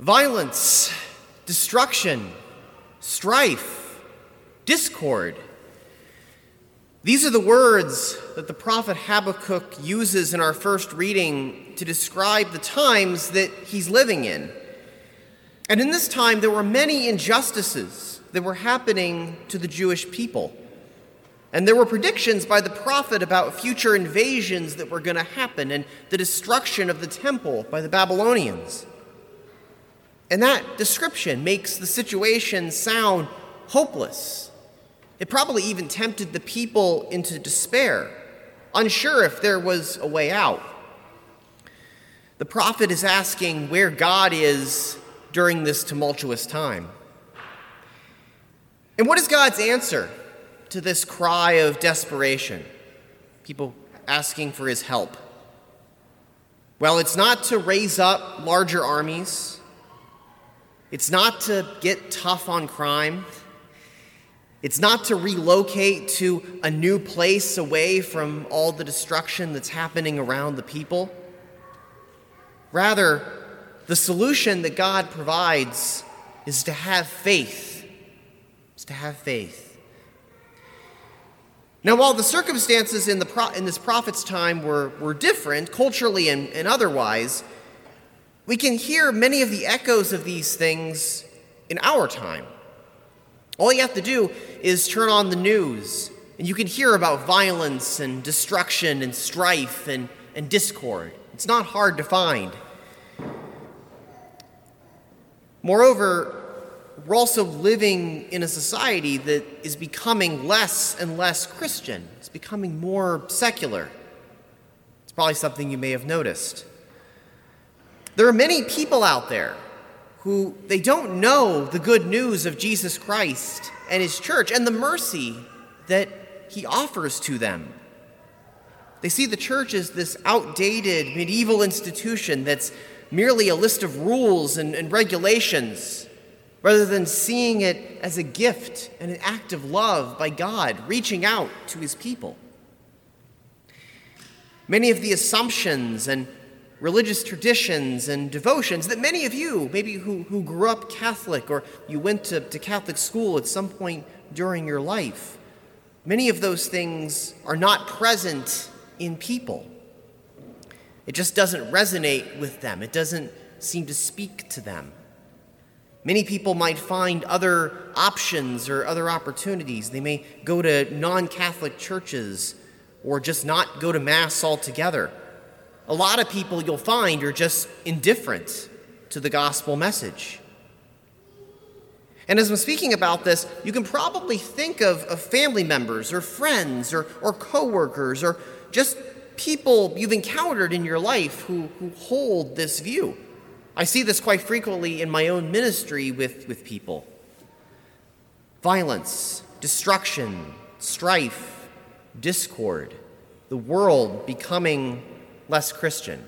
Violence, destruction, strife, discord. These are the words that the prophet Habakkuk uses in our first reading to describe the times that he's living in. And in this time, there were many injustices that were happening to the Jewish people. And there were predictions by the prophet about future invasions that were going to happen and the destruction of the temple by the Babylonians. And that description makes the situation sound hopeless. It probably even tempted the people into despair, unsure if there was a way out. The prophet is asking where God is during this tumultuous time. And what is God's answer to this cry of desperation? People asking for his help. Well, it's not to raise up larger armies. It's not to get tough on crime. It's not to relocate to a new place away from all the destruction that's happening around the people. Rather, the solution that God provides is to have faith. It's to have faith. Now, while the circumstances in this prophet's time were different, culturally and otherwise, we can hear many of the echoes of these things in our time. All you have to do is turn on the news, and you can hear about violence and destruction and strife and discord. It's not hard to find. Moreover, we're also living in a society that is becoming less and less Christian. It's becoming more secular. It's probably something you may have noticed. There are many people out there who they don't know the good news of Jesus Christ and his church and the mercy that he offers to them. They see the church as this outdated medieval institution that's merely a list of rules and regulations, rather than seeing it as a gift and an act of love by God reaching out to his people. Many of the assumptions and religious traditions and devotions that many of you, maybe who grew up Catholic or you went to Catholic school at some point during your life, many of those things are not present in people. It just doesn't resonate with them. It doesn't seem to speak to them. Many people might find other options or other opportunities. They may go to non-Catholic churches or just not go to Mass altogether. A lot of people you'll find are just indifferent to the gospel message. And as I'm speaking about this, you can probably think of family members or friends or coworkers or just people you've encountered in your life who hold this view. I see this quite frequently in my own ministry with people. Violence, destruction, strife, discord, the world becoming less Christian.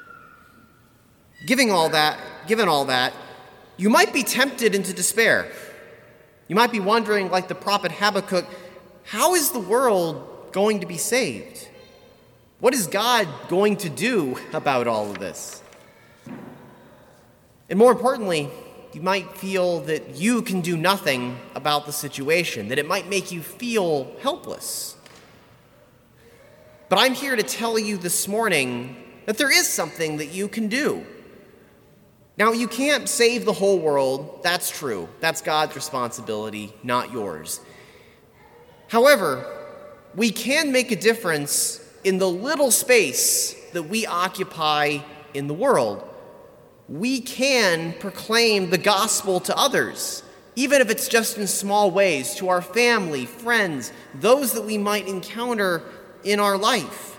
Given all that, you might be tempted into despair. You might be wondering, like the prophet Habakkuk, how is the world going to be saved? What is God going to do about all of this? And more importantly, you might feel that you can do nothing about the situation, that it might make you feel helpless. But I'm here to tell you this morning that there is something that you can do. Now, you can't save the whole world. That's true. That's God's responsibility, not yours. However, we can make a difference in the little space that we occupy in the world. We can proclaim the gospel to others, even if it's just in small ways, to our family, friends, those that we might encounter in our life.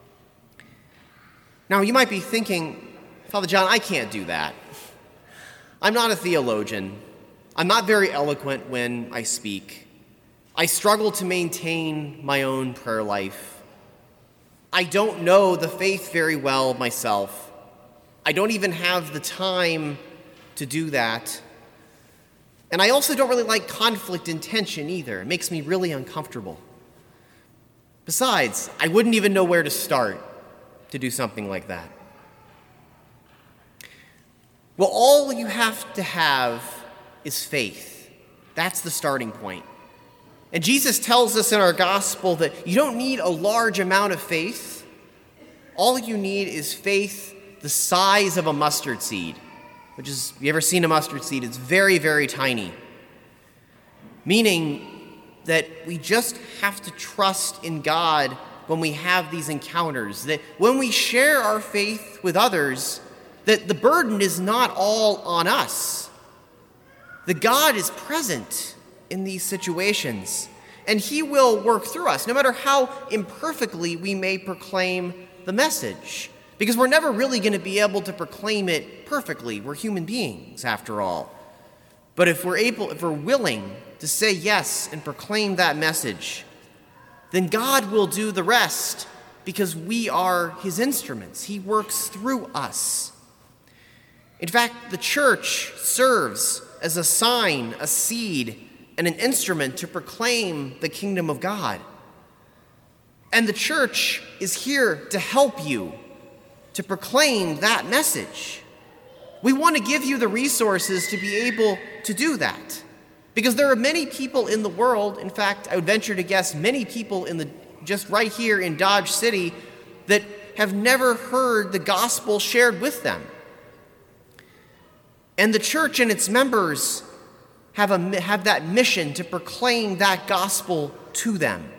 Now, you might be thinking, Father John, I can't do that. I'm not a theologian. I'm not very eloquent when I speak. I struggle to maintain my own prayer life. I don't know the faith very well myself. I don't even have the time to do that. And I also don't really like conflict and tension either. It makes me really uncomfortable. Besides, I wouldn't even know where to start to do something like that. Well, all you have to have is faith. That's the starting point. And Jesus tells us in our gospel that you don't need a large amount of faith. All you need is faith the size of a mustard seed, which is, you ever seen a mustard seed? It's very, very tiny. Meaning that we just have to trust in God when we have these encounters, that when we share our faith with others, that the burden is not all on us. That God is present in these situations, and he will work through us, no matter how imperfectly we may proclaim the message. Because we're never really going to be able to proclaim it perfectly. We're human beings, after all. But if we're willing to say yes and proclaim that message, then God will do the rest, because we are his instruments. He works through us. In fact, the church serves as a sign, a seed, and an instrument to proclaim the kingdom of God. And the church is here to help you to proclaim that message. We want to give you the resources to be able to do that. Because there are many people in the world, in fact, I would venture to guess many people just right here in Dodge City, that have never heard the gospel shared with them. And the church and its members have that mission to proclaim that gospel to them.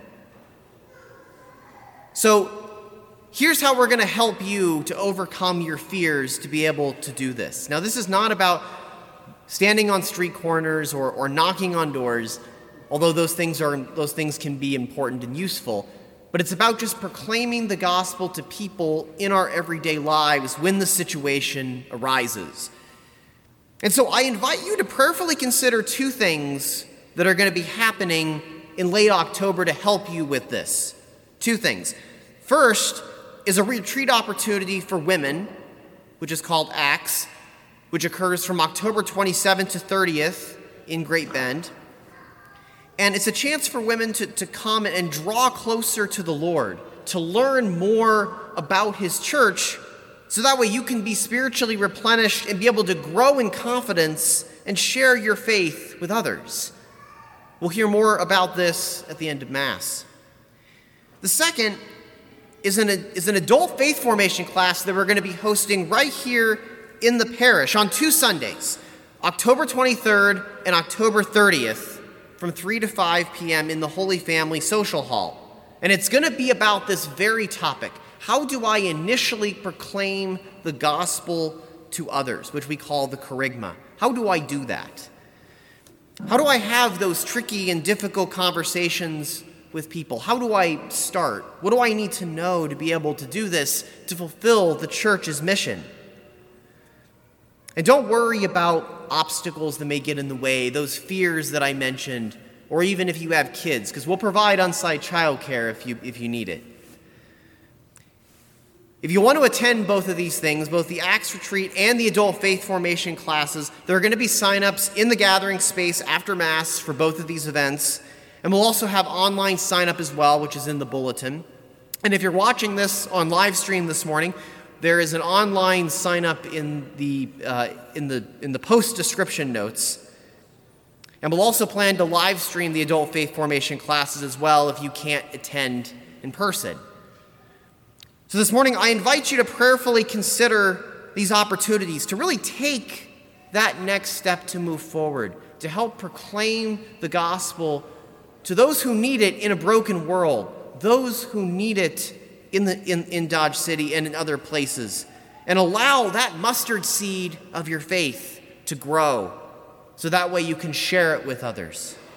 So here's how we're going to help you to overcome your fears to be able to do this. Now, this is not about standing on street corners or knocking on doors, although those things can be important and useful. But it's about just proclaiming the gospel to people in our everyday lives when the situation arises. And so I invite you to prayerfully consider two things that are going to be happening in late October to help you with this. Two things. First is a retreat opportunity for women, which is called ACTS, which occurs from October 27th to 30th in Great Bend. And it's a chance for women to come and draw closer to the Lord, to learn more about his church, so that way you can be spiritually replenished and be able to grow in confidence and share your faith with others. We'll hear more about this at the end of Mass. The second is an adult faith formation class that we're going to be hosting right here in the parish on 2 Sundays, October 23rd and October 30th, from 3 to 5 p.m. in the Holy Family Social Hall. And it's going to be about this very topic. How do I initially proclaim the gospel to others, which we call the kerygma? How do I do that? How do I have those tricky and difficult conversations with people? How do I start? What do I need to know to be able to do this, to fulfill the church's mission? And don't worry about obstacles that may get in the way, those fears that I mentioned, or even if you have kids, because we'll provide on-site childcare if you need it. If you want to attend both of these things, both the ACTS retreat and the adult faith formation classes, there are going to be sign-ups in the gathering space after Mass for both of these events. And we'll also have online sign-up as well, which is in the bulletin. And if you're watching this on live stream this morning, there is an online sign-up in the post description notes. And we'll also plan to live stream the adult faith formation classes as well if you can't attend in person. So this morning, I invite you to prayerfully consider these opportunities to really take that next step to move forward, to help proclaim the gospel to those who need it in a broken world, those who need it in Dodge City and in other places, and allow that mustard seed of your faith to grow, so that way you can share it with others.